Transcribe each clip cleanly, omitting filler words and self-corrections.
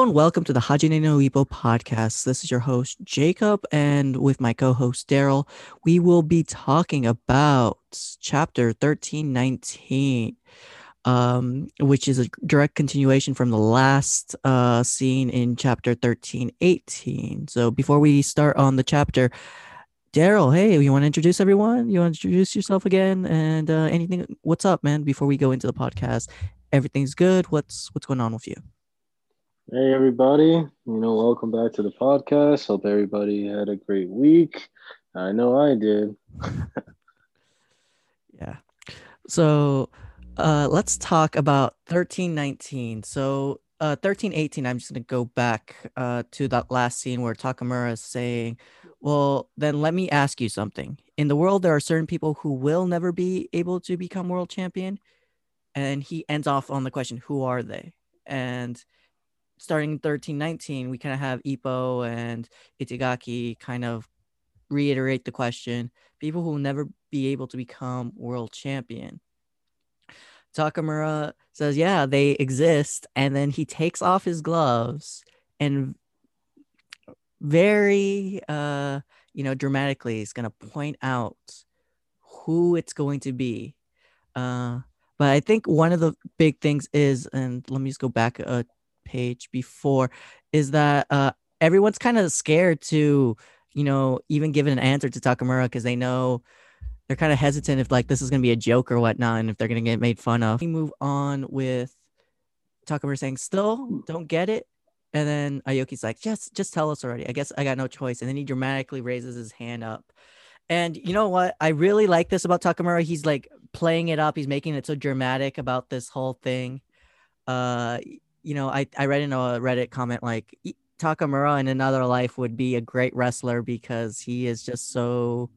everyone. Welcome to the Hajime no Ippo podcast. This is your host, Jacob, and with my co host, Daryl, we will be talking about chapter 1319, which is a direct continuation from the last scene in chapter 1318. So before we start on the chapter, Daryl, hey, you want to introduce everyone? You want to introduce yourself again? And anything, what's up, man, before we go into the podcast? Everything's good. What's going on with you? Hey everybody, welcome back to the podcast. Hope everybody had a great week. I know I did. Yeah. So let's talk about 1319. So 1318, I'm just going to go back to that last scene where Takamura is saying, well, then let me ask you something. In the world, there are certain people who will never be able to become world champion. And he ends off on the question, who are they? And starting in 1319, we kind of have Ippo and Itagaki kind of reiterate the question, people who will never be able to become world champion. Takamura says, yeah, they exist. And then he takes off his gloves and very, dramatically is going to point out who it's going to be. But I think one of the big things is, and let me just go back a page before, is that everyone's kind of scared to, even give an answer to Takamura because they know they're kind of hesitant if like this is going to be a joke or whatnot and if they're going to get made fun of. We move on with Takamura saying, still don't get it. And then Aoki's like, just tell us already. I guess I got no choice. And then he dramatically raises his hand up. And you know what? I really like this about Takamura. He's like playing it up. He's making it so dramatic about this whole thing. I read in a Reddit comment like Takamura in another life would be a great wrestler because he is just so,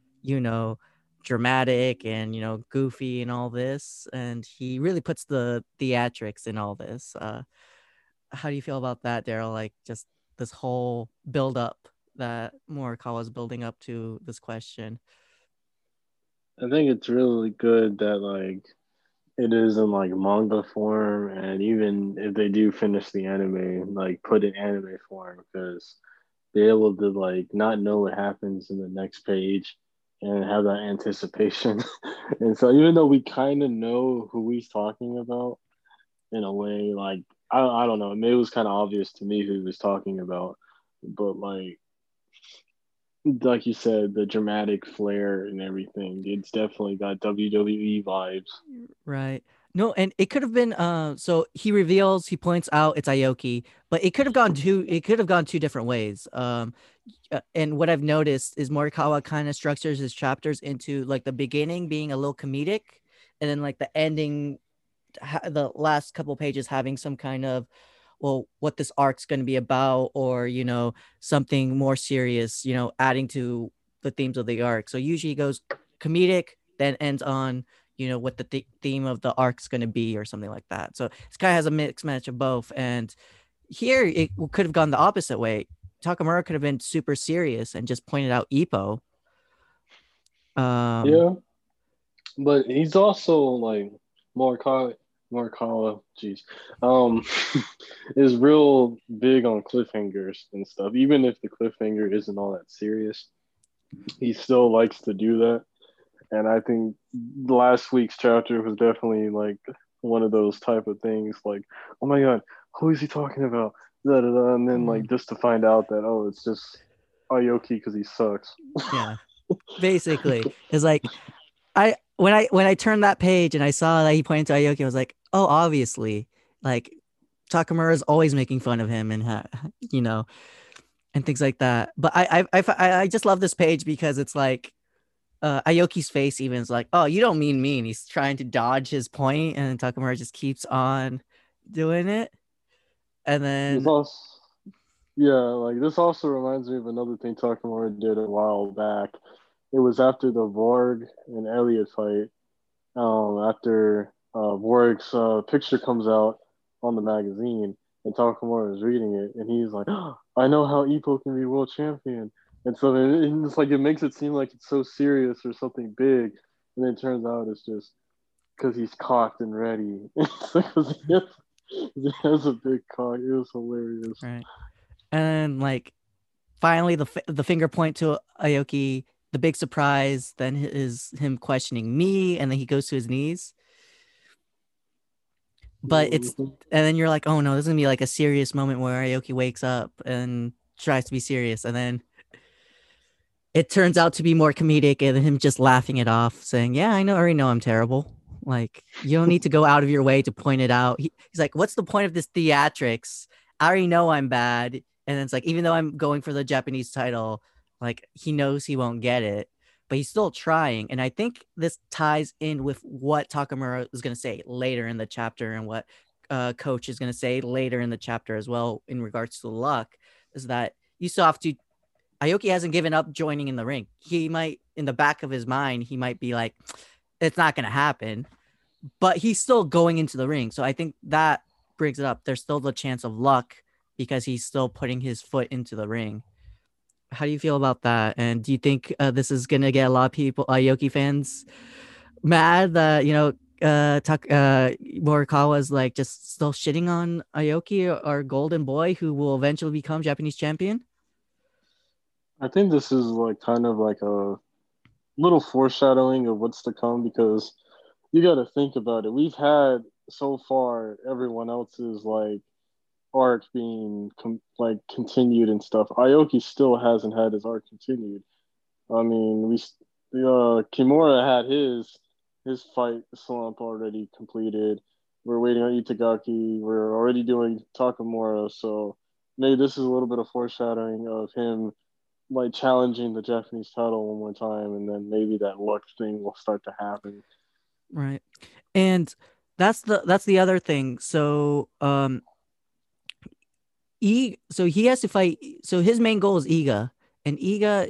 dramatic and, goofy and all this. And he really puts the theatrics in all this. How do you feel about that, Daryl? Like just this whole build up that Morikawa is building up to this question. I think it's really good that it is in manga form, and even if they do finish the anime, put in anime form because they're able to not know what happens in the next page and have that anticipation. And so even though we kind of know who he's talking about in a way, I don't know, maybe it was kind of obvious to me who he was talking about, but like you said, the dramatic flair and everything, it's definitely got WWE vibes. Right. No, and it could have been so he points out it's Aoki, but it could have gone two different ways. And what I've noticed is Morikawa kind of structures his chapters into like the beginning being a little comedic and then like the ending the last couple pages having some kind of what this arc's going to be about or something more serious, adding to the themes of the arc. So usually it goes comedic then ends on what the theme of the arc's going to be or something like that. So this guy has a mixed match of both. And here it could have gone the opposite way. Takamura could have been super serious and just pointed out Ippo. Yeah, but he's also Morikawa, jeez, um, is real big on cliffhangers and stuff. Even if the cliffhanger isn't all that serious, he still likes to do that. And I think last week's chapter was definitely one of those type of things. Like, oh my god, who is he talking about? Da, da, da. And then just to find out that it's just Aoki because he sucks. Yeah, basically it's like when I turned that page and I saw that he pointed to Aoki, I was like, oh, obviously, like Takamura is always making fun of him and and things like that. But I just love this page because it's like Aoki's face even is like, oh, you don't mean me, and he's trying to dodge his point, and then Takamura just keeps on doing it, and This then also, yeah, this also reminds me of another thing Takamura did a while back. It was after the Vorg and Elliot fight. After Vorg's picture comes out on the magazine, and Takamura is reading it, and he's like, oh, "I know how Ippo can be world champion." And so it's like it makes it seem like it's so serious or something big, and then it turns out it's just because he's cocked and ready. He has a big cock. It was hilarious. Right. And like finally the finger point to Aoki, the big surprise then is him questioning me, and then he goes to his knees. But it's Mhm. and then you're like, oh no, this is gonna be like a serious moment where Aoki wakes up and tries to be serious, and then it turns out to be more comedic and him just laughing it off, saying, yeah, I already know I'm terrible. Like, you don't need to go out of your way to point it out. He's like, what's the point of this theatrics? I already know I'm bad. And it's like, even though I'm going for the Japanese title, like, he knows he won't get it, but he's still trying. And I think this ties in with what Takamura is going to say later in the chapter, and what Coach is going to say later in the chapter as well in regards to luck, is that you still have to Aoki hasn't given up joining in the ring. He might, in the back of his mind, he might be like, it's not going to happen, but he's still going into the ring. So I think that brings it up. There's still the chance of luck because he's still putting his foot into the ring. How do you feel about that? And do you think this is going to get a lot of people, Aoki fans, mad that, Morikawa's like just still shitting on Aoki, our golden boy who will eventually become Japanese champion? I think this is like kind of like a little foreshadowing of what's to come because you got to think about it. We've had so far everyone else's like arc being like continued and stuff. Aoki still hasn't had his arc continued. I mean, Kimura had his fight slump already completed. We're waiting on Itagaki. We're already doing Takamura. So maybe this is a little bit of foreshadowing of him like challenging the Japanese title one more time, and then maybe that luck thing will start to happen. Right. And that's the other thing. So so he has to fight, so his main goal is Iga, and Iga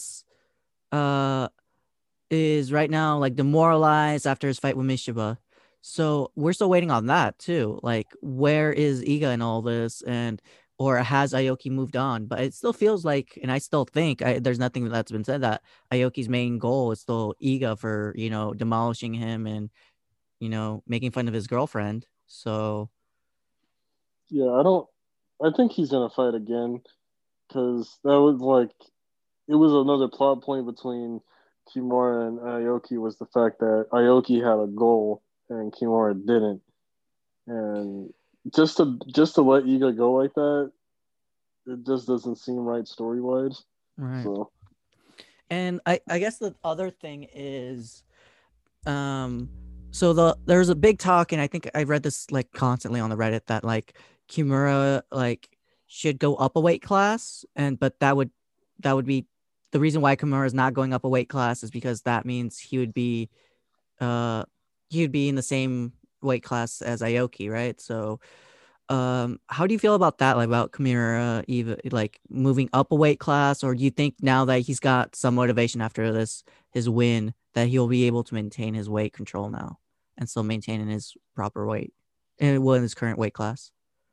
uh is right now like demoralized after his fight with Mishiba. So we're still waiting on that too. Like, where is Iga in all this? And or has Aoki moved on? But it still feels like, and I still think there's nothing that's been said, that Aoki's main goal is still Iga for, demolishing him and, making fun of his girlfriend. So Yeah, I don't. I think he's gonna fight again because that was like it was another plot point between Kimura and Aoki was the fact that Aoki had a goal and Kimura didn't, and just to let Iga go like that, it just doesn't seem right story wise. right. So And I guess the other thing is, so there's a big talk, and I think I read this like constantly on the Reddit, that like Kimura like should go up a weight class, and but that would be the reason why Kimura is not going up a weight class, is because that means uh he would be in the same weight class as Aoki, right? So how do you feel about that, like about Kimura even like moving up a weight class, or do you think now that he's got some motivation after this his win, that he'll be able to maintain his weight control now and still maintain in his proper weight and in his current weight class?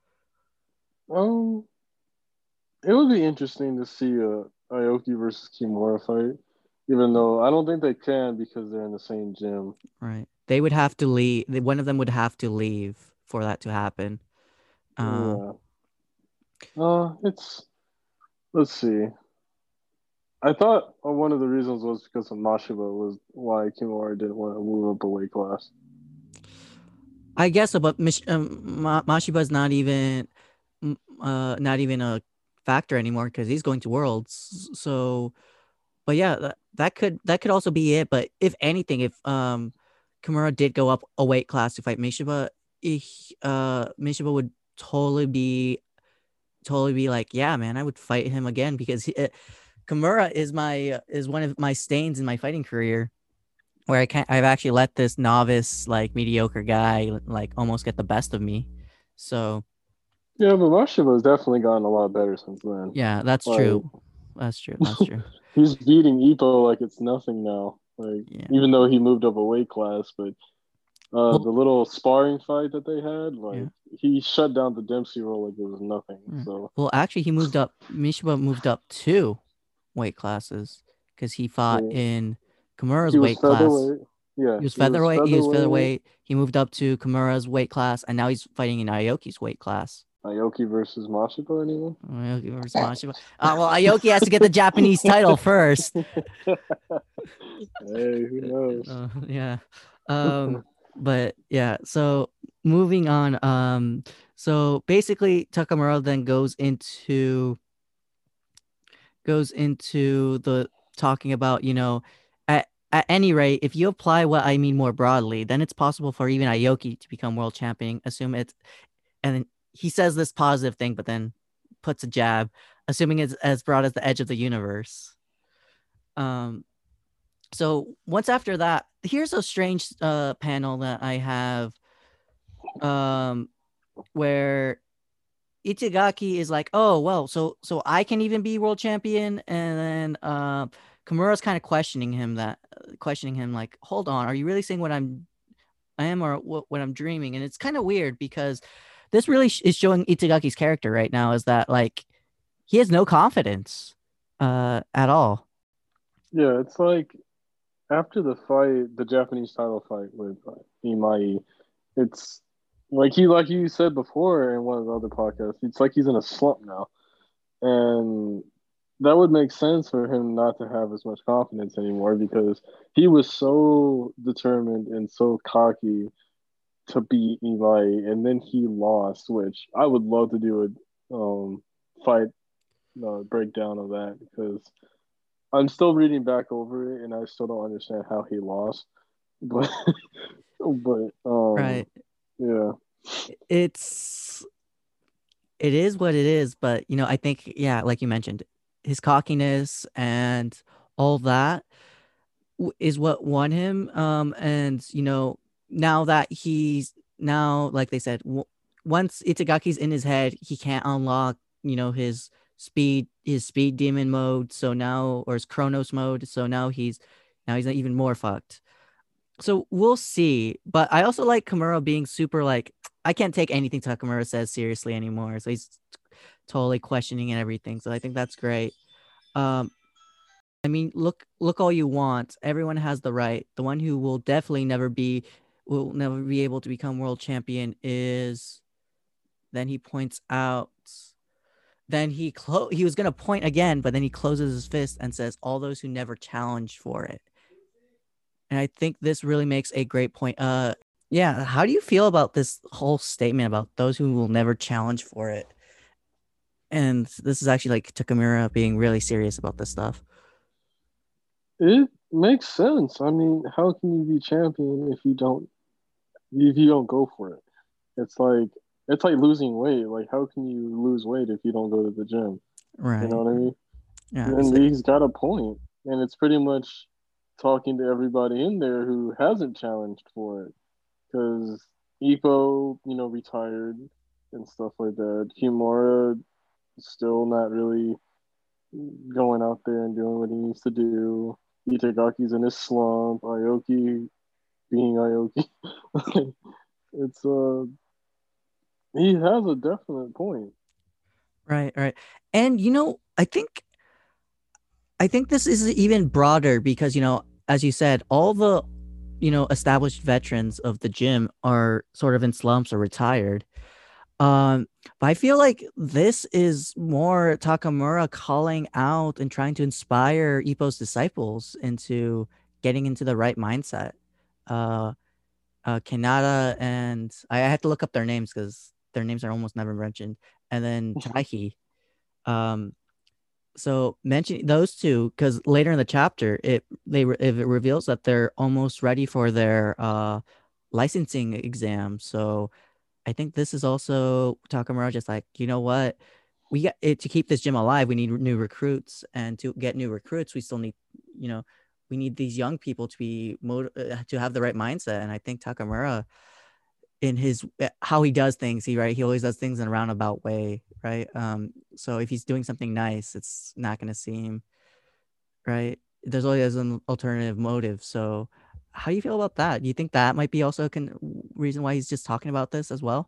um, it would be interesting to see a Aoki versus Kimura fight, even though I don't think they can because they're in the same gym. Right, they would have to leave, one of them would have to leave for that to happen. uh Yeah. It's let's see. I thought one of the reasons was because of Mashiba was why Kimura didn't want to move up a weight class. I guess so, but Mashiba's not even a factor anymore because he's going to Worlds. So, but yeah, that could also be it. But if anything, if Kimura did go up a weight class to fight Mishiba, Mishiba would totally be like, yeah, man, I would fight him again, because Kimura is one of my stains in my fighting career, where I've actually let this novice, like mediocre guy, like almost get the best of me. So Yeah, but Mashiba has definitely gotten a lot better since then. yeah, that's Like true. That's true. That's true. he's beating Ippo like it's nothing now. Like Yeah. even though he moved up a weight class, but Well, the little sparring fight that they had, yeah. like he shut down the Dempsey roll like it was nothing. Mm. So Well, actually, he moved up. Mishiba moved up two weight classes because he fought yeah, in Kimura's he was weight class. featherweight. Yeah, He was he was featherweight. He was featherweight. featherweight. He moved up to Kimura's weight class, and now he's fighting in Aoki's weight class. Aoki versus Mashiko, anyone? Aoki versus Mashiba. Well, Aoki has to get the Japanese title first. Hey, who knows? Yeah. But yeah, so moving on. So basically Takamura then goes into the talking about, at any rate, if you apply what I mean more broadly, then it's possible for even Aoki to become world champion. Assume it's and then he says this positive thing, but then puts a jab, assuming it's as broad as the edge of the universe. So once after that, here's a strange panel that I have, where Itagaki is like, oh well, so I can even be world champion, and then Kimura's kind of questioning him like, hold on, are you really saying I am, or what I'm dreaming? And it's kind of weird because this really is showing Itagaki's character right now, is that like he has no confidence at all. Yeah, it's like after the fight, the Japanese title fight with Imai, it's like you said before in one of the other podcasts, it's like he's in a slump now. And that would make sense for him not to have as much confidence anymore because he was so determined and so cocky to beat Eli, and then he lost, which I would love to do a fight breakdown of that because I'm still reading back over it and I still don't understand how he lost. But but Right. yeah. It's it is what it is, but I think, yeah, like you mentioned, his cockiness and all that is what won him. And now that he's now, like they said, once Itagaki's in his head, he can't unlock, his speed demon mode. So now, or his Chronos mode. So now he's even more fucked. So we'll see. But I also like Kimura being super like, I can't take anything Takamura says seriously anymore. So he's totally questioning and everything. So I think that's great. Um, I mean, look all you want. Everyone has the right. The one who will never be able to become world champion is. Then he points out. Then he was gonna point again, but then he closes his fist and says, "All those who never challenge for it." And I think this really makes a great point. Yeah. How do you feel about this whole statement about those who will never challenge for it? And this is actually like Takamura being really serious about this stuff. It makes sense. I mean, how can you be champion if you don't go for it? It's like it's like losing weight. Like how can you lose weight if you don't go to the gym? You know Right. what I mean? Yeah. And he's got a point, and it's pretty much talking to everybody in there who hasn't challenged for it because Ippo, retired and stuff like that. Kimura still not really going out there and doing what he needs to do. Itagaki's in his slump. Aoki being Aoki. it's he has a definite point. Right, right. And I think this is even broader because, as you said, all the, established veterans of the gym are sort of in slumps or retired. But I feel like this is more Takamura calling out and trying to inspire Ippo's disciples into getting into the right mindset. Uh, Kanata, and I had to look up their names because their names are almost never mentioned. And then Taihi. Um, so mention those two because later in the chapter, it reveals that they're almost ready for their licensing exam. So I think this is also Takamura just like, you know what? We got it to keep this gym alive. We need new recruits, and to get new recruits, we still need, you know, we need these young people to to have the right mindset. And I think Takamura, in his how he does things, he always does things in a roundabout way, right? So if he's doing something nice, it's not going to seem right. There's always an alternative motive. So how do you feel about that? Do you think that might be also a reason why he's just talking about this as well?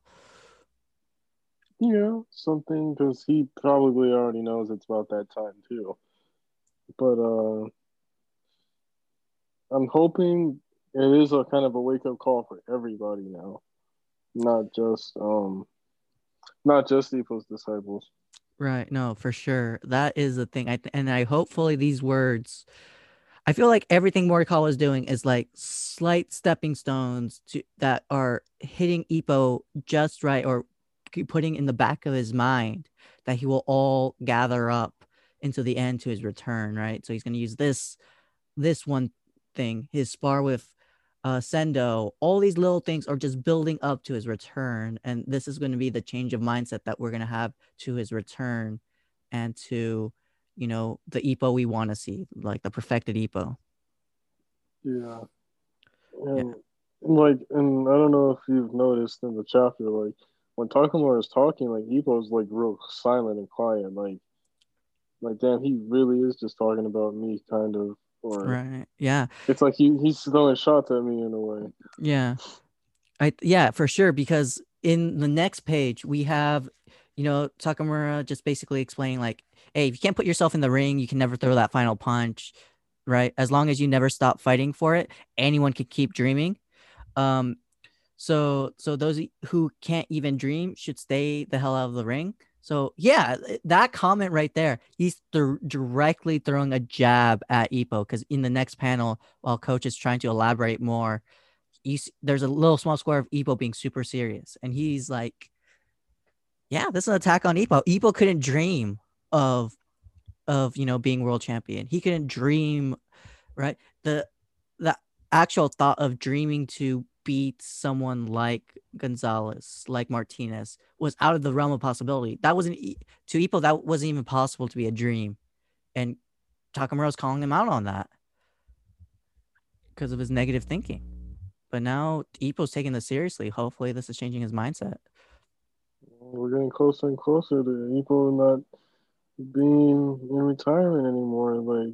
Yeah, something because he probably already knows it's about that time too. But I'm hoping it is a kind of a wake up call for everybody now, not just not just Ipo's disciples. Right. No, for sure. That is the thing. And I hopefully these words, I feel like everything Morikawa is doing is like slight stepping stones to that are hitting Ipo just right, or putting in the back of his mind that he will all gather up into the end to his return, right? So he's going to use this one thing, his spar with Sendo, all these little things are just building up to his return. And this is going to be the change of mindset that we're going to have to his return and to, the Ipo we want to see, like the perfected Ipo. Yeah, Yeah. and I don't know if you've noticed in the chapter, like when Takamura is talking, like Ipo's like real silent and quiet, like damn, he really is just talking about me, kind of, or Right. Yeah. it's like he's throwing shots at me in a way. Yeah. Yeah, for sure. Because in the next page, we have, Takamura just basically explaining like, hey, if you can't put yourself in the ring, you can never throw that final punch, right? As long as you never stop fighting for it, anyone can keep dreaming. Um, so those who can't even dream should stay the hell out of the ring. So yeah, that comment right there, he's directly throwing a jab at Ipo because in the next panel, while coach is trying to elaborate more, there's a little small square of Ipo being super serious, and he's like, "Yeah, this is an attack on Ipo. Ipo couldn't dream of being world champion. He couldn't dream, right? The actual thought of dreaming to beat someone like Gonzalez, like Martinez, was out of the realm of possibility. That wasn't to Ipo. That wasn't even possible to be a dream, and Takamura's calling him out on that because of his negative thinking. But now Ipo's taking this seriously. Hopefully, this is changing his mindset. We're getting closer and closer to Ipo not being in retirement anymore. Like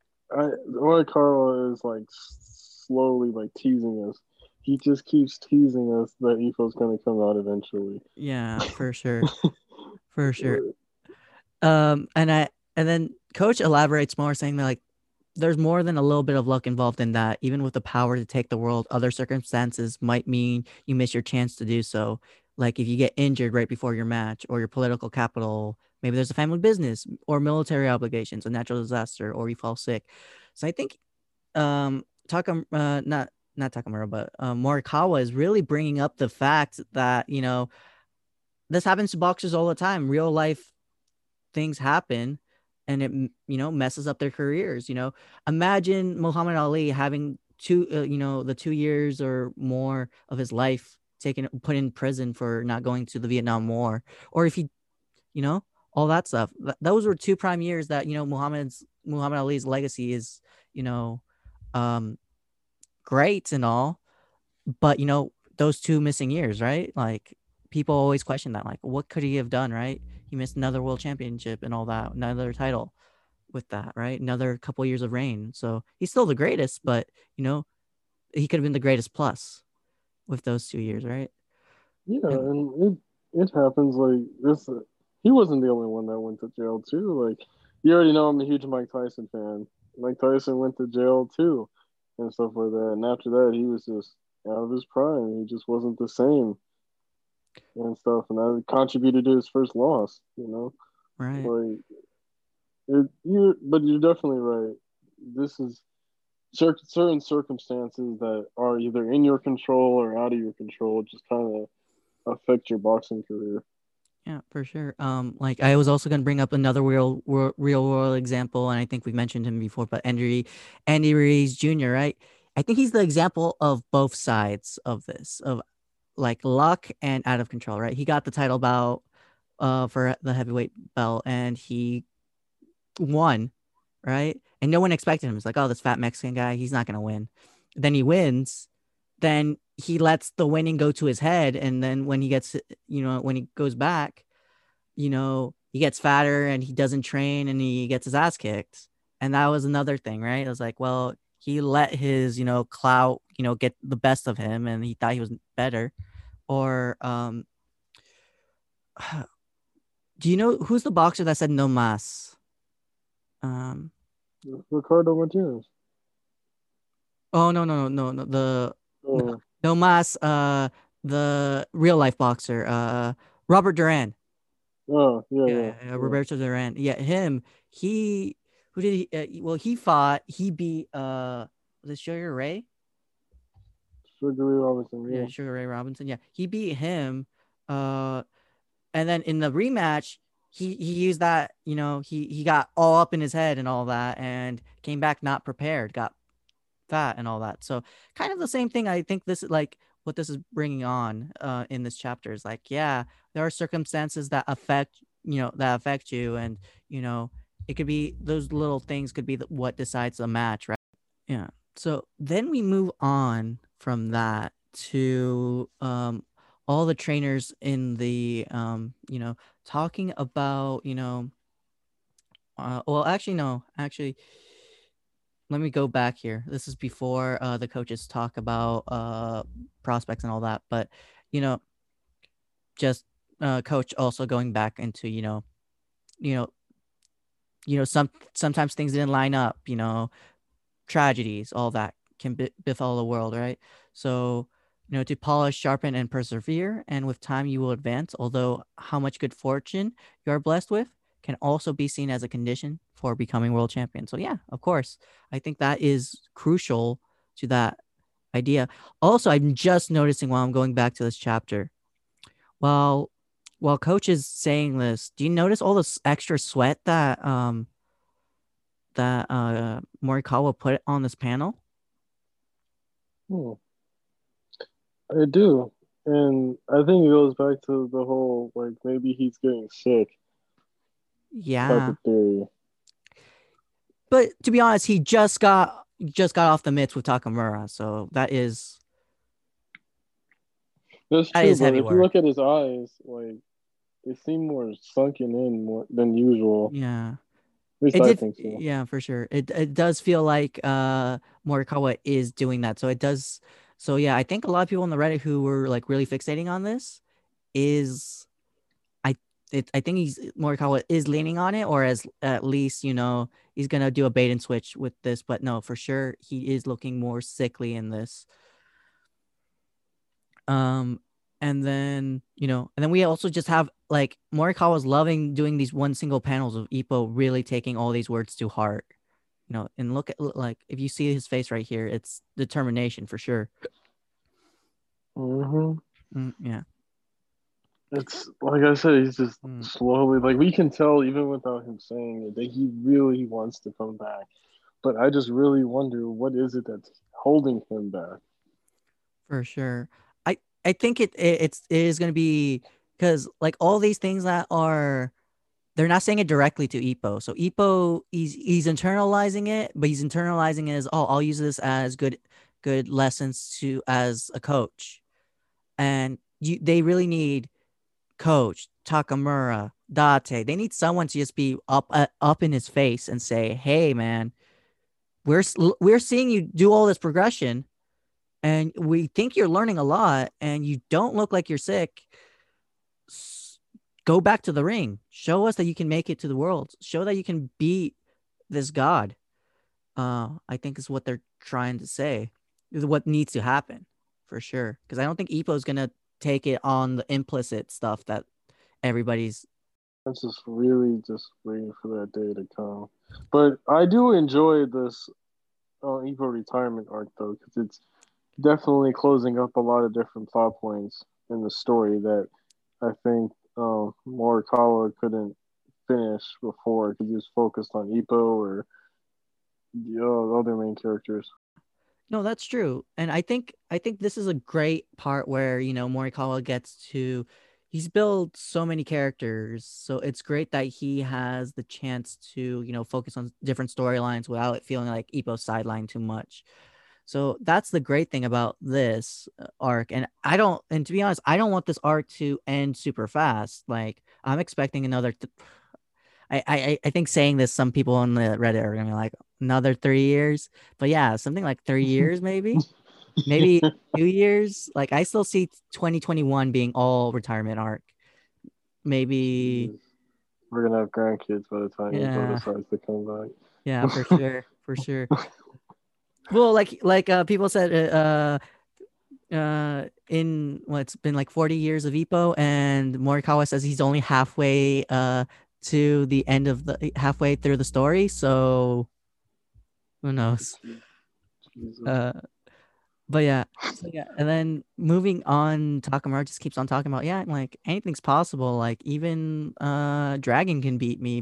Carl is like slowly like teasing us. He just keeps teasing us that Ipo's gonna come out eventually. Yeah, for sure. For sure. And then coach elaborates more, saying that like there's more than a little bit of luck involved in that. Even with the power to take the world, other circumstances might mean you miss your chance to do so. Like if you get injured right before your match, or your political capital, maybe there's a family business or military obligations, a natural disaster, or you fall sick. So I think not Takamura, but Morikawa is really bringing up the fact that this happens to boxers all the time. Real life things happen, and it messes up their careers. Imagine Muhammad Ali having the 2 years or more of his life taken put in prison for not going to the Vietnam War, or if he you know all that stuff. Those were two prime years that Muhammad Ali's legacy is you know um great and all, but those 2 missing years, right? Like people always question that, like, what could he have done, right? He missed another world championship and all that, another title with that, right? Another couple years of reign. So he's still the greatest, but he could have been the greatest plus with those 2 years, right? Yeah, And and it happens like this. He wasn't the only one that went to jail too. Like you already know, I'm a huge Mike Tyson fan. Mike Tyson went to jail too, and stuff like that. And after that, he was just out of his prime. He just wasn't the same and stuff, and that contributed to his first loss. right. Like but you're definitely right. This is certain circumstances that are either in your control or out of your control. Just kind of affect your boxing career. Yeah, for sure. Like I was also gonna bring up another real world example, and I think we mentioned him before, but Andy Ruiz Jr., right? I think he's the example of both sides of this, of like luck and out of control, right? He got the title bout for the heavyweight belt, and he won, right? And no one expected him. It's like, oh, this fat Mexican guy, he's not gonna win. Then he wins. Then he lets the winning go to his head, and then when he gets, when he goes back, he gets fatter and he doesn't train and he gets his ass kicked. And that was another thing, right? It was like, well, he let his, clout, get the best of him, and he thought he was better. Or do you know who's the boxer that said no mas? Um Ricardo Martinez. Oh no, no, Oh, no mas the real life boxer, Robert Duran. oh, yeah, Yeah, yeah, yeah. Roberto Duran. Yeah, him. He who did he? Well, he fought. He beat was it Sugar Ray? Sugar Ray Robinson, Yeah, yeah. Sugar Ray Robinson. Yeah, he beat him. Uh, and then in the rematch, he used that. He got all up in his head and all that, and came back not prepared. Got fat and all that. So kind of the same thing. I think this is like what this is bringing on in this chapter is like, yeah, there are circumstances that affect you, and you know it could be those little things could be what decides the match, right? Yeah. So then we move on from that to all the trainers in the talking about well, actually no, actually let me go back here. This is before the coaches talk about prospects and all that, but you know, just coach also going back into you know, sometimes things didn't line up. Tragedies, all that can befall the world, right? So to polish, sharpen, and persevere, and with time you will advance. Although how much good fortune you are blessed with can also be seen as a condition for becoming world champion. So yeah, of course, I think that is crucial to that idea. Also, I'm just noticing while I'm going back to this chapter, while while coach is saying this, do you notice all this extra sweat that Morikawa put on this panel? Hmm. I do. And I think it goes back to the whole, like, maybe he's getting sick type Yeah. of theory. But to be honest, he just got off the mitts with Takamura, so That's that true, is but heavy if you work. look at his eyes, like, they seem more sunken in more than usual. Yeah. At least It I did, think so. yeah, for sure. It does feel like Morikawa is doing that. So it does. So yeah, I think a lot of people on the Reddit who were like really fixating on this is I I think Morikawa is leaning on it, or as at least he's gonna do a bait and switch with this. But no, for sure he is looking more sickly in this. Um, and then we also just have like Morikawa's loving doing these one single panels of Ippo really taking all these words to heart. And look at like if you see his face right here, it's determination for sure. Hmm. Yeah. It's like I said, he's just Mm, slowly, like, we can tell even without him saying it that he really wants to come back. But I just really wonder what is it that's holding him back. for sure. I think it is going to be because like all these things that are they're not saying it directly to Ippo. So Ippo he's internalizing it, but he's internalizing it as, oh, I'll use this as good lessons to as a coach. And they really need coach Takamura, Date. They need someone to just be up in his face and say, "Hey, man, we're seeing you do all this progression, and we think you're learning a lot, and you don't look like you're sick. Go back to the ring. Show us that you can make it to the world. Show that you can beat this god." I think is what they're trying to say. Is what needs to happen for sure. Because I don't think Ipo's gonna take it on the implicit stuff that everybody's. I'm just really just waiting for that day to come. But I do enjoy this Evo retirement arc though, because it's definitely closing up a lot of different plot points in the story that I think Morikawa couldn't finish before because he was focused on Ippo or the other main characters. No, that's true. And I think this is a great part where, Morikawa gets to he's built so many characters. So it's great that he has the chance to, focus on different storylines without it feeling like Ippo's sidelined too much. So that's the great thing about this arc. And to be honest, I don't want this arc to end super fast. Like I'm expecting another I think saying this, some people on the Reddit are gonna be like another 3 years, but yeah, something like 3 years, maybe 2 years. Like I still see 2021 being all retirement arc. Maybe, Jeez. We're gonna have grandkids by the time Ippo yeah, decides to come back. yeah, for sure, for sure. Well, people said in what's been like 40 years of Ippo, and Morikawa says he's only halfway to the end of the halfway through the story, so who knows. Jesus. uh but yeah, so yeah, and then moving on, Takamura just keeps on talking about, yeah, like anything's possible, like even Dragon can beat me,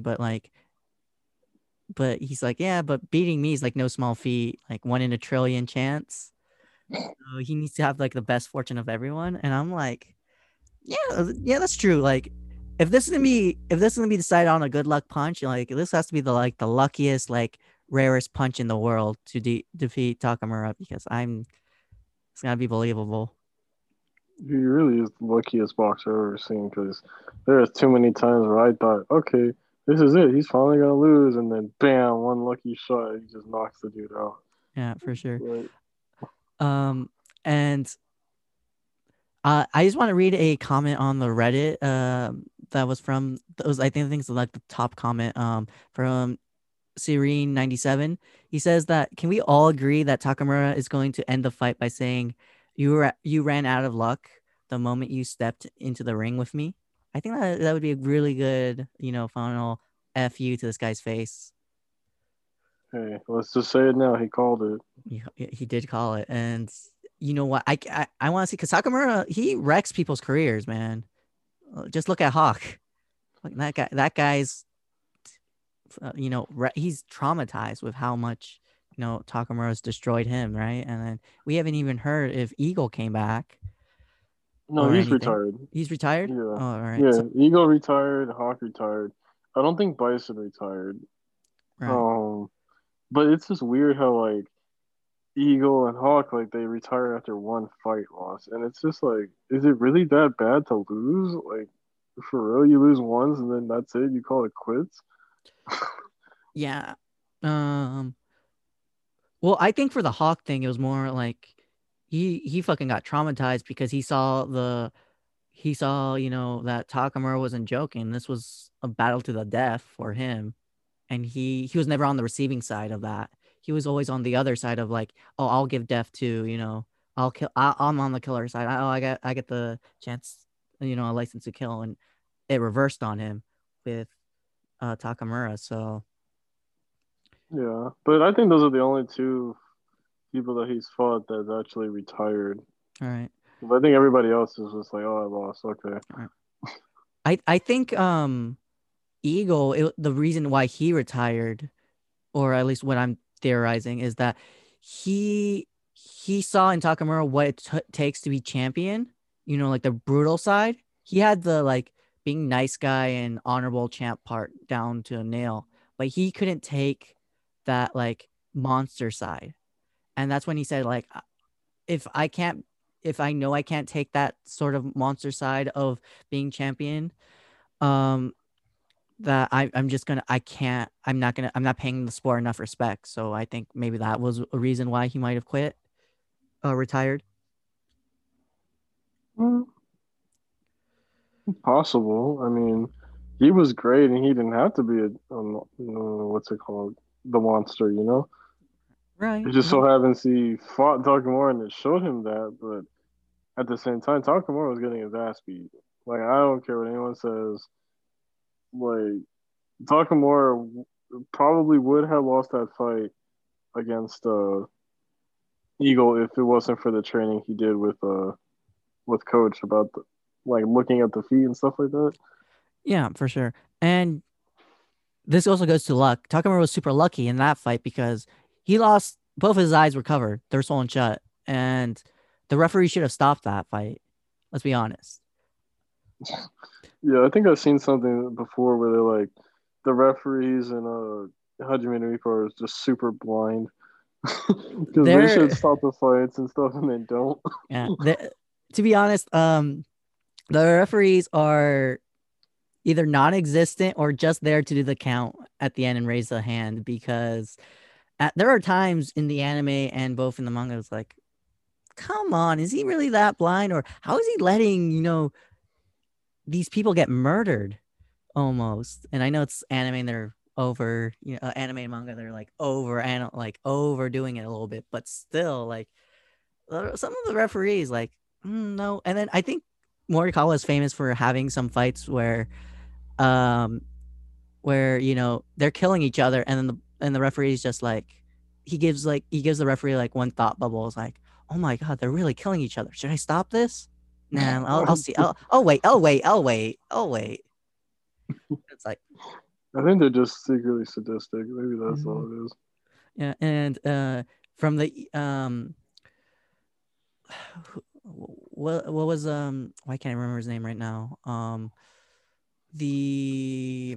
but he's like, yeah, but beating me is like no small feat, like 1 in a trillion chance. So he needs to have like the best fortune of everyone. And I'm like, yeah, that's true. Like, if this is gonna be decided on a good luck punch, like this has to be the luckiest, like rarest punch in the world to defeat Takamura, because it's gonna be believable. He really is the luckiest boxer I've ever seen because there's too many times where I thought, okay, this is it. He's finally gonna lose, and then bam, one lucky shot, he just knocks the dude out. Yeah, for sure. Like, Um, and I just want to read a comment on the Reddit. That was from those. I think it's like the top comment. From Serene97. He says that, can we all agree that Takamura is going to end the fight by saying, you ran out of luck the moment you stepped into the ring with me? I think that would be a really good, final fu to this guy's face. hey, let's just say it now. He called it. He did call it, and you know what? I want to see, because Takamura, he wrecks people's careers, man. Just look at Hawk. Like that guy. That guy's he's traumatized with how much Takamura's destroyed him, right? And then we haven't even heard if Eagle came back No, or he's anything. retired. He's retired. Yeah, Oh, all right. yeah. So Ego retired. Hawk retired. I don't think Bison retired. right. Um, but it's just weird how like Eagle and Hawk like they retire after one fight loss, and it's just like, is it really that bad to lose? Like, for real, you lose once and then that's it. You call it quits? Yeah. Um. Well, I think for the Hawk thing, it was more like he fucking got traumatized because he saw that Takamura wasn't joking. This was a battle to the death for him, and he was never on the receiving side of that. He was always on the other side of like, oh, I'll give death to, I'll kill. I'm on the killer side. I get the chance, a license to kill, and it reversed on him with Takamura. So Yeah, but I think those are the only two people that he's fought that's actually retired. all right, But I think everybody else is just like, oh, I lost. Okay. all right. I think Eagle, the reason why he retired, or at least what I'm theorizing, is that he saw in Takamura what it takes to be champion. Like the brutal side. He had the like being nice guy and honorable champ part down to a nail, but he couldn't take that like monster side. And that's when he said, like, if I can't, if I know I can't take that sort of monster side of being champion, um, that I'm just gonna I can't I'm not paying the sport enough respect. So I think maybe that was a reason why he might have quit, retired. Mm, possible. I mean, he was great and he didn't have to be what's it called? The monster, you know? Right, It just so right. happens he fought Takamura and it showed him that, but at the same time, Takamura was getting his ass beat. Like, I don't care what anyone says. Like, Takamura probably would have lost that fight against Eagle if it wasn't for the training he did with Coach about like looking at the feet and stuff like that. Yeah, for sure. And this also goes to luck. Takamura was super lucky in that fight because he lost, both his eyes were covered, they're swollen shut, and the referee should have stopped that fight. Let's be honest. Yeah, I think I've seen something before where they're like the referees and Hajime Nuiko are just super blind because they should They're stop the fights and stuff and they don't. yeah. To be honest, the referees are either non-existent or just there to do the count at the end and raise the hand, because there are times in the anime and both in the manga, it's like, come on, is he really that blind, or how is he letting these people get murdered almost? And I know it's anime and they're over, anime and manga, they're like like overdoing it a little bit, but still like some of the referees like no. And then I think Morikawa is famous for having some fights um where they're killing each other, and then the referee's just like he gives the referee like one thought bubble. It's like, oh my god, they're really killing each other. Should I stop this? Nah, I'll see. I'll wait. It's like, I think they're just secretly sadistic. Maybe that's mhm. all it is. Yeah, and from the what was why can't I remember his name right now? The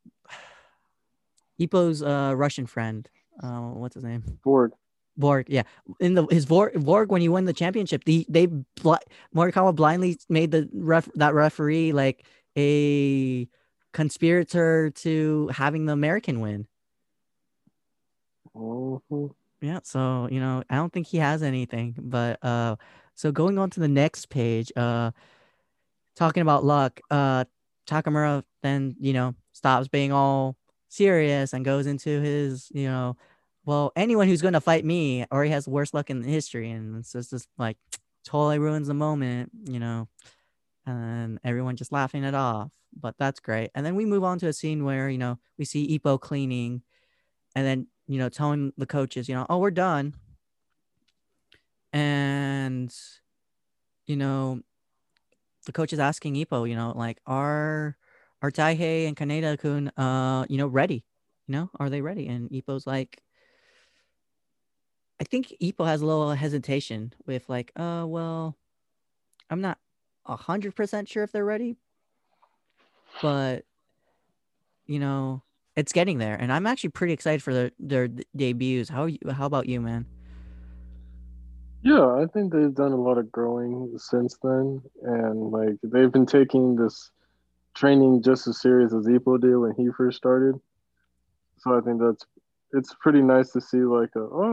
Ipo's Russian friend. What's his name? Borg. Borg, yeah. In his Borg, when he won the championship, Morikawa blindly made that referee like a conspirator to having the American win. Mm-hmm. Yeah, so I don't think he has anything, but so going on to the next page, talking about luck, Takamura then, stops being all serious and goes into his, well, anyone who's going to fight me already has worse luck in history. And it's just like totally ruins the moment, and everyone just laughing it off. But that's great. And then we move on to a scene where, we see Ippo cleaning and then, telling the coaches, oh, we're done. And, you know, the coach is asking Ippo, like, are Taihei and Kaneda kun, ready? Are they ready? And Ippo's like, I think Ippo has a little hesitation with like, well, I'm not 100% sure if they're ready, but it's getting there, and I'm actually pretty excited for their debuts. How about you, man? Yeah, I think they've done a lot of growing since then, and like they've been taking this training just as serious as Ipo did when he first started. So I think it's pretty nice to see like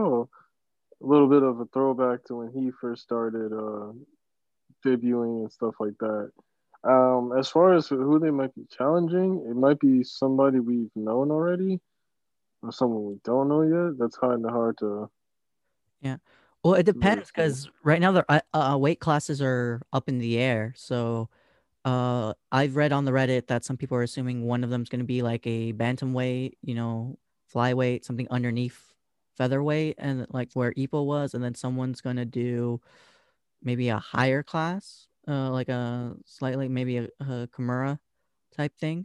a little bit of a throwback to when he first started debuting and stuff like that. As far as who they might be challenging, it might be somebody we've known already or someone we don't know yet. That's kind of hard to Yeah. Well, it really depends say. because right now the weight classes are up in the air. So, I've read on the Reddit that some people are assuming one of them's going to be like a bantamweight, flyweight, something underneath featherweight, and like where Ipo was, and then someone's going to do maybe a higher class, like a slightly maybe a Kimura type thing,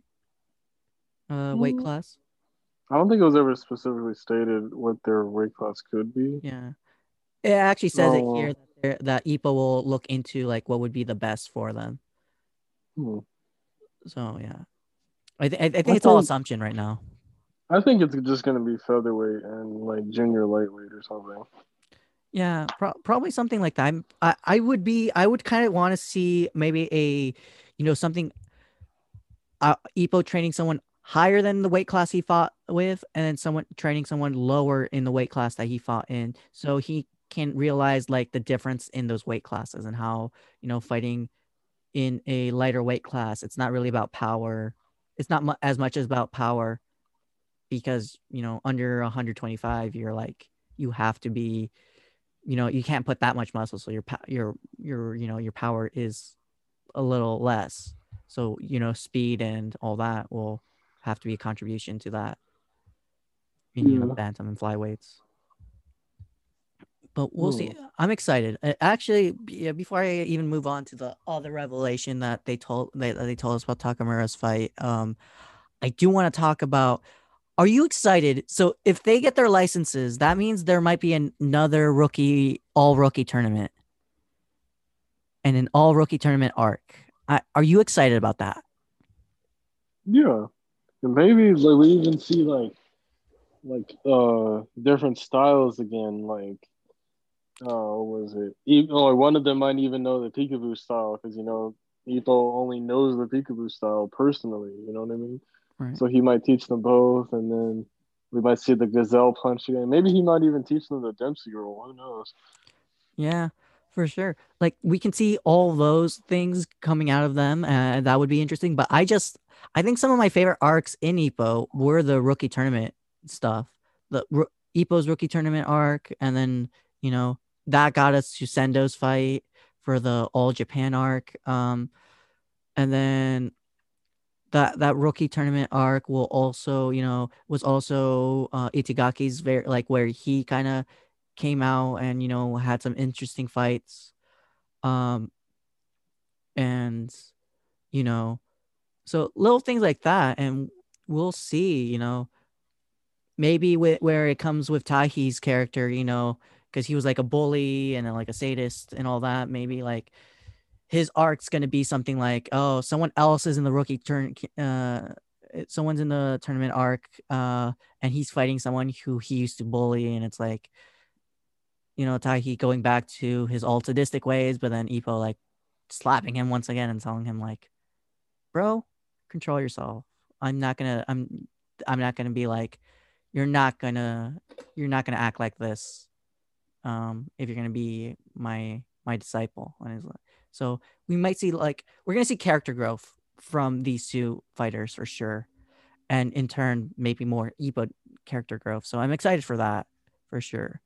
weight Mm, class. I don't think it was ever specifically stated what their weight class could be. Yeah. It actually says it here Oh, that Ipo will look into like what would be the best for them. hmm. So yeah, I I think it's all think assumption right now. I think it's just gonna be featherweight and like junior lightweight or something. Yeah, probably something like that. I would kind of want to see maybe something, Ipo training someone higher than the weight class he fought with, and then someone training someone lower in the weight class that he fought in, so he can realize like the difference in those weight classes and how, fighting in a lighter weight class, it's not really about power. It's not as much as about power because, under 125, you're like, you have to be, you can't put that much muscle. So your power is a little less. So, speed and all that will have to be a contribution to that in, Yeah. bantam and flyweights. But we'll see. Hmm. I'm excited. Actually, yeah, before I even move on to the other revelation that they told us about Takamura's fight, I do want to talk about. Are you excited? So if they get their licenses, that means there might be another all rookie tournament and an all rookie tournament arc. Are you excited about that? Yeah. And maybe like we even see different styles again. Like what was it? Or one of them might even know the peekaboo style because Ito only knows the peekaboo style personally. You know what I mean? Right. So he might teach them both, and then we might see the gazelle punch again. Maybe he might even teach them the Dempsey roll. Who knows? Yeah. For sure. Like we can see all those things coming out of them, and that would be interesting. But I think some of my favorite arcs in Ippo were the rookie tournament stuff. Ippo's rookie tournament arc, and then you know that got us to Sendo's fight for the All Japan arc. And then that rookie tournament arc will also, was also Itagaki's very like where he kind of came out and had some interesting fights. Um, and you know, so little things like that, and we'll see. Maybe where it comes with Tahi's character, because he was like a bully and like a sadist and all that. Maybe like his arc's gonna be something like, oh, someone else is in the rookie turn, someone's in the tournament arc, and he's fighting someone who he used to bully, and it's like, Tahi going back to his old sadistic ways, but then Ippo like slapping him once again and telling him like, bro, control yourself. I'm not gonna be like, you're not gonna you're not gonna act like this, if you're gonna be my disciple. And he's like, so we might see like we're gonna see character growth from these two fighters for sure, and in turn maybe more Ippo character growth. So I'm excited for that for sure.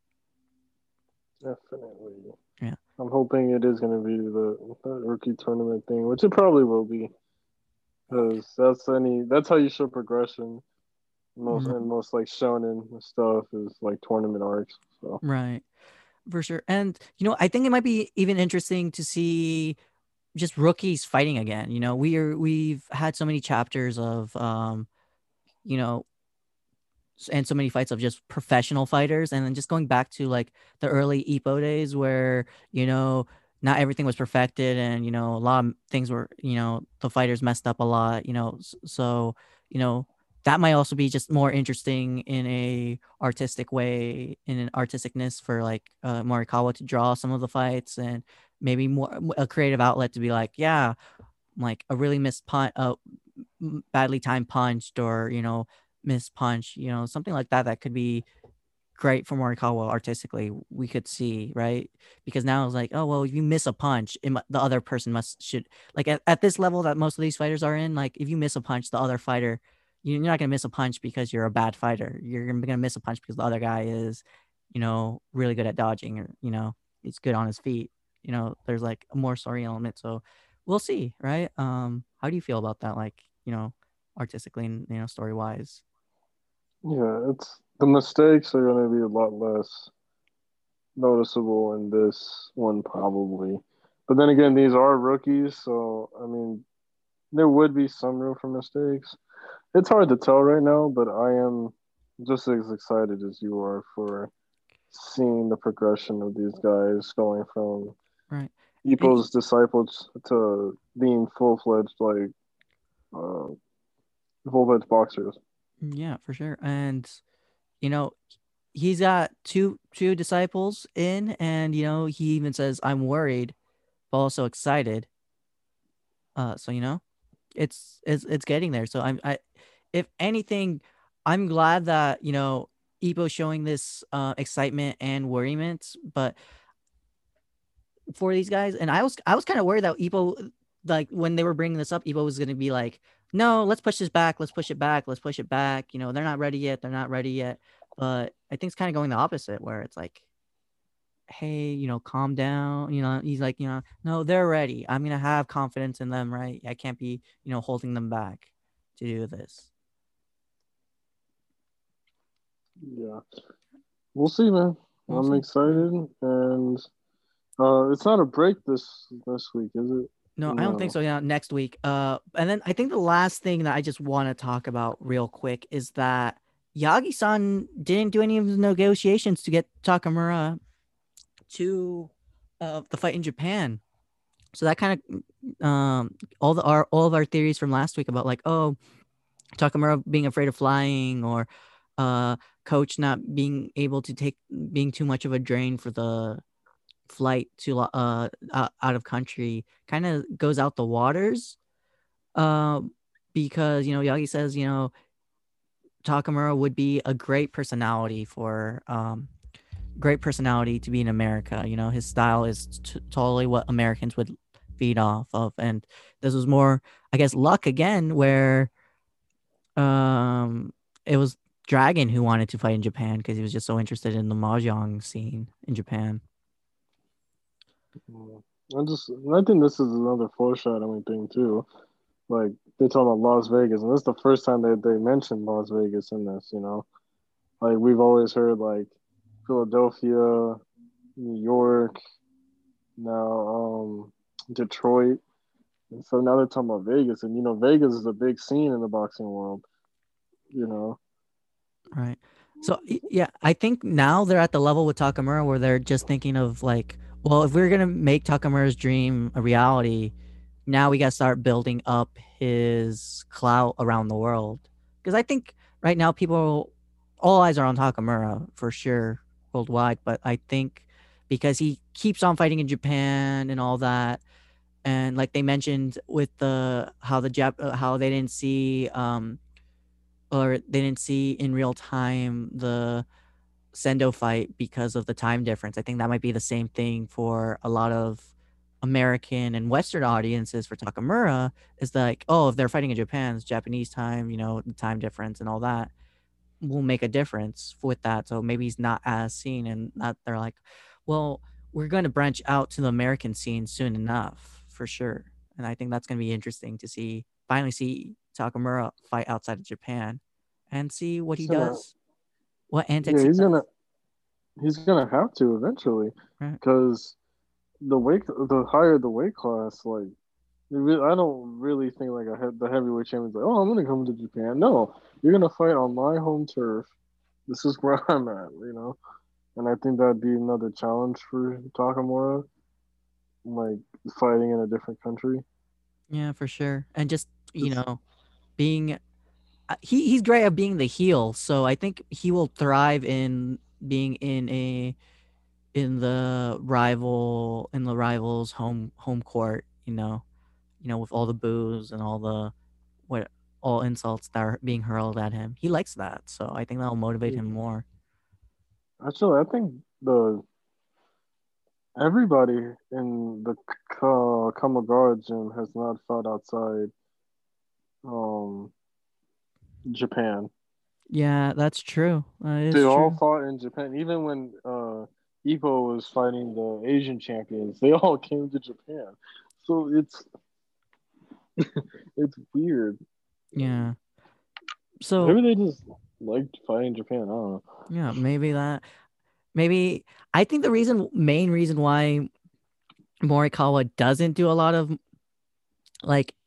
Definitely. Yeah. I'm hoping it is going to be the rookie tournament thing, which it probably will be, because that's how you show progression. Most like shonen stuff is like tournament arcs. So Right. For sure. And I think it might be even interesting to see just rookies fighting again. We've had so many chapters of you know, and so many fights of just professional fighters, and then just going back to like the early Ippo days where, not everything was perfected, and a lot of things were, the fighters messed up a lot, so, you know, that might also be just more interesting in a artistic way, in an artisticness for like Morikawa to draw some of the fights, and maybe more a creative outlet to be like, yeah, like a really missed punch, badly timed punched, or missed punch, something like that. That could be great for Morikawa artistically. We could see, right? Because now it's like, oh well, if you miss a punch, the other person should like at this level that most of these fighters are in. Like if you miss a punch, the other fighter, you're not gonna miss a punch because you're a bad fighter. You're gonna miss a punch because the other guy is, really good at dodging, or he's good on his feet. There's like a more story element. So we'll see, right? How do you feel about that? Like, artistically and story wise. yeah, it's the mistakes are going to be a lot less noticeable in this one probably. But then again, these are rookies, so I mean, there would be some room for mistakes. It's hard to tell right now, but I am just as excited as you are for seeing the progression of these guys going from Right. And Ippo's disciples to being uh, full fledged boxers. yeah, for sure. And you know, he's got two disciples in, and he even says, I'm worried, but also excited. So it's getting there. So I if anything, I'm glad that Ippo's showing this excitement and worriment, but for these guys, and I was kind of worried that Ippo, like when they were bringing this up, Ippo was going to be like, no, let's push this back, let's push it back, let's push it back. They're not ready yet, they're not ready yet. But I think it's kind of going the opposite, where it's like, hey, calm down. He's like, no, they're ready. I'm gonna have confidence in them, right? I can't be, holding them back to do this. Yeah, we'll see, man. We'll I'm see. Yeah. excited, and it's not a break this week, is it? No, I don't think No. so. Yeah, next week. And then I think the last thing that I just want to talk about real quick is that Yagi-san didn't do any of the negotiations to get Takamura to the fight in Japan. So that kind of all of our theories from last week about like, oh, Takamura being afraid of flying, or uh coach not being able to take, being too much of a drain for the flight to out of country, kind of goes out the waters, um because Yagi says Takamura would be a great personality for great personality to be in America. You know, his style is totally what Americans would feed off of, and this was more, I guess, luck again, where um it was Dragon who wanted to fight in Japan because he was just so interested in the mahjong scene in Japan. Mm. I think this is another foreshadowing thing too. Like they talk about Las Vegas, and this is the first time that they mentioned Las Vegas in this. Like we've always heard like Philadelphia, New York, now Detroit, and so now they're talking about Vegas, and Vegas is a big scene in the boxing world. You know, Right. So yeah, I think now they're at the level with Takamura where they're just thinking of like, well, if we're gonna make Takamura's dream a reality, now we gotta start building up his clout around the world. Because I think right now people, all eyes are on Takamura for sure worldwide. But I think because he keeps on fighting in Japan and all that, and like they mentioned with the how how they didn't see or they didn't see in real time the Sendo fight because of the time difference. I think that might be the same thing for a lot of American and Western audiences for Takamura. Is like, oh, if they're fighting in Japan, it's Japanese time, the time difference and all that will make a difference with that. So maybe he's not as seen, and that they're like, well, we're going to branch out to the American scene soon enough for sure. And I think that's going to be interesting to finally see Takamura fight outside of Japan and see what he's he gonna, does, what antics yeah, he does. he's gonna have to eventually, Right. because the higher the weight class, like I don't really think like the heavyweight champion's like, oh, I'm gonna come to Japan. No, you're gonna fight on my home turf. This is where I'm at. And I think that'd be another challenge for Takamura, like fighting in a different country. Yeah, for sure. And just, Just being he's great at being the heel, so I think he will thrive in being in the rival's home court, with all the boos and all the what all insults that are being hurled at him. He likes that, so I think that'll motivate him more. actually, I think the everybody in the Kamagara gym has not fought outside um Japan. Yeah, that's true. That They is all true. fought in Japan. Even when Ippo was fighting the Asian champions, they all came to Japan. So it's weird. Yeah. So Maybe they just liked fighting Japan. I don't know. yeah, maybe I think the main reason why Morikawa doesn't do a lot of like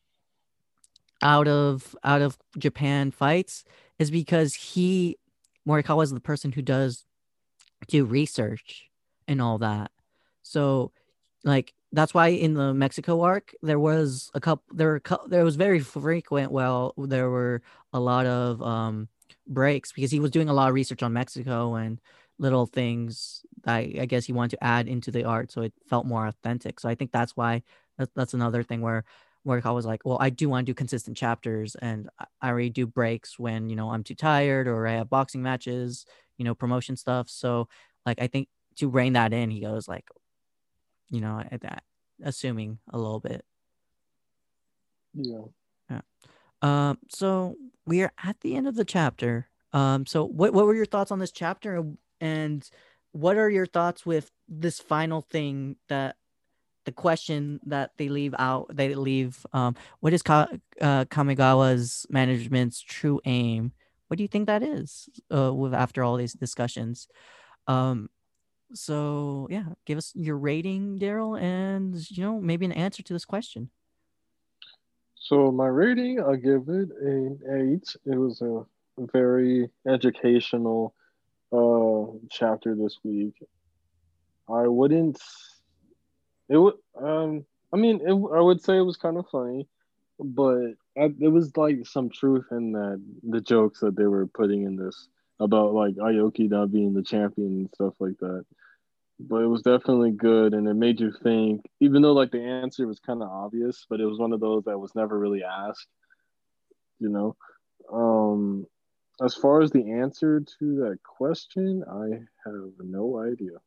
out of Japan fights is because Morikawa is the person who does do research and all that. So like that's why in the Mexico arc there was a couple there was very frequent well there were a lot of breaks because he was doing a lot of research on Mexico and little things that I guess he wanted to add into the art so it felt more authentic. So I think that's why that's another thing where Morikawa was like, well, I do want to do consistent chapters and I already do breaks when, I'm too tired or I have boxing matches, promotion stuff. So like I think to rein that in, he goes like, at that, assuming a little bit. Yeah. Yeah. So we are at the end of the chapter. So what were your thoughts on this chapter, and what are your thoughts with this final thing that the question that they leave out? They leave. What is Kamigawa's management's true aim? What do you think that is? With after all these discussions. Um, So yeah, give us your rating, Daryl, and maybe an answer to this question. So my rating, I'll give it an 8. It was a very educational chapter this week. I wouldn't. It would. I mean, I would say it was kind of funny, but it was like some truth in that the jokes that they were putting in this about like Aoki not being the champion and stuff like that. But it was definitely good, and it made you think. Even though like the answer was kind of obvious, but it was one of those that was never really asked. You know. Um, As far as the answer to that question, I have no idea.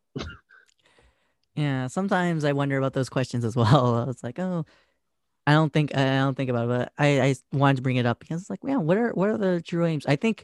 Yeah, sometimes I wonder about those questions as well. It's like, oh, I don't think about it, but I wanted to bring it up because it's like, yeah, what are the true aims? I think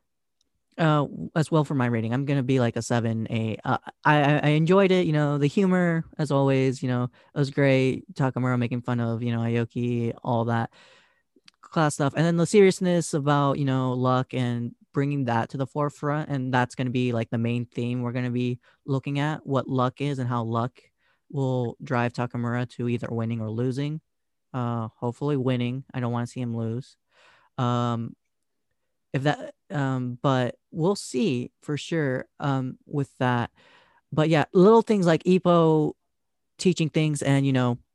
as well for my rating, I'm gonna be like a 7, 8. I enjoyed it, the humor as always, it was great. Takamura making fun of, Aoki, all that class stuff, and then the seriousness about, luck and bringing that to the forefront, and that's gonna be like the main theme we're gonna be looking at, what luck is and how luck will drive Takamura to either winning or losing. Hopefully winning. I don't want to see him lose. Um, if that but we'll see for sure with that. But yeah, little things like Ippo teaching things, and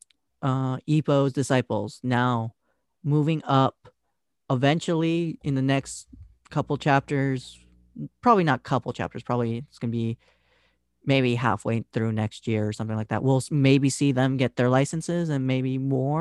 Ippo's disciples now moving up eventually in the next couple chapters, probably not couple chapters, probably it's going to be maybe halfway through next year or something like that. We'll maybe see them get their licenses and maybe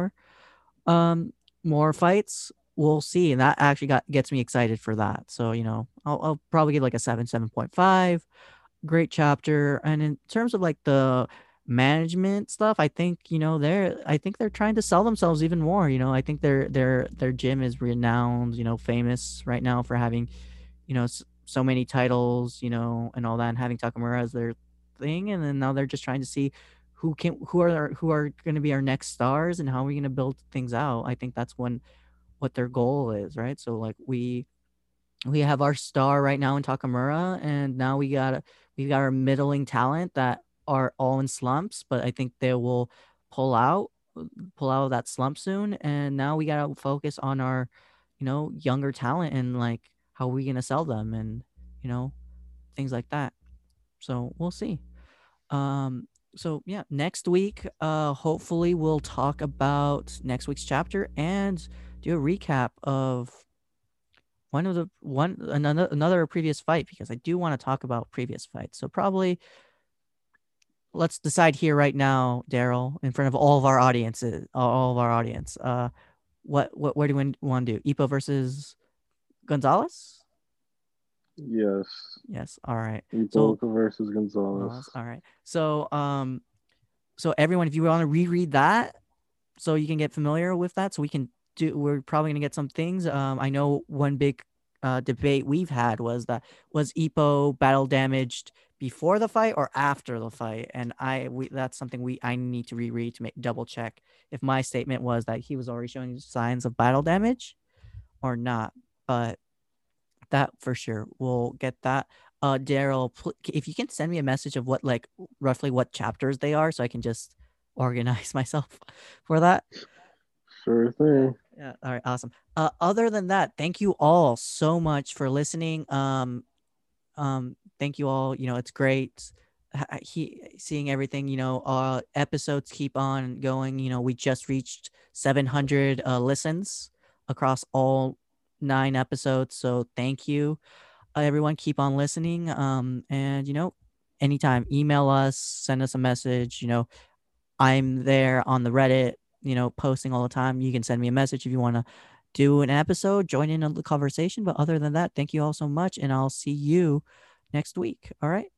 um more fights. We'll see, and that actually gets me excited for that. So I'll probably give like a 7.5. Great chapter. And in terms of like the management stuff, I think they're trying to sell themselves even more. I think their gym is renowned, famous right now for having so many titles, and all that, and having Takamura as their thing. And then now they're just trying to see who are going to be our next stars and how are we going to build things out. I think that's what their goal is, right? So like we have our star right now in Takamura, and now we got our middling talent that are all in slumps, but I think they will pull out pull out of that slump soon. And now we gotta focus on our, younger talent, and like how are we gonna sell them, and you know, things like that. So we'll see. So yeah, next week, hopefully we'll talk about next week's chapter and do a recap of another previous fight, because I do want to talk about previous fights. So probably let's decide here right now, Daryl, in front of all of our audiences, all of our audience. Where do we want to do? Ipo versus Gonzalez? Yes. Yes. All right. So Iboka versus Gonzalez. All right. So everyone, if you want to reread that, so you can get familiar with that, so we're probably gonna get some things. I know one big debate we've had was Ipo battle damaged before the fight or after the fight, and that's something I need to reread to make double check if my statement was that he was already showing signs of battle damage or not. But that for sure, we'll get that. Daryl, if you can send me a message of what, like, roughly what chapters they are, so I can just organize myself for that. Sure thing. Yeah. All right. Awesome. Other than that, thank you all so much for listening. Thank you all. It's great seeing everything. Episodes keep on going. We just reached 700 listens across all 9 episodes. So thank you, everyone. Keep on listening. And anytime, email us, send us a message. I'm there on the Reddit, posting all the time. You can send me a message if you want to do an episode, join in on the conversation. But other than that, thank you all so much, and I'll see you next week. All right.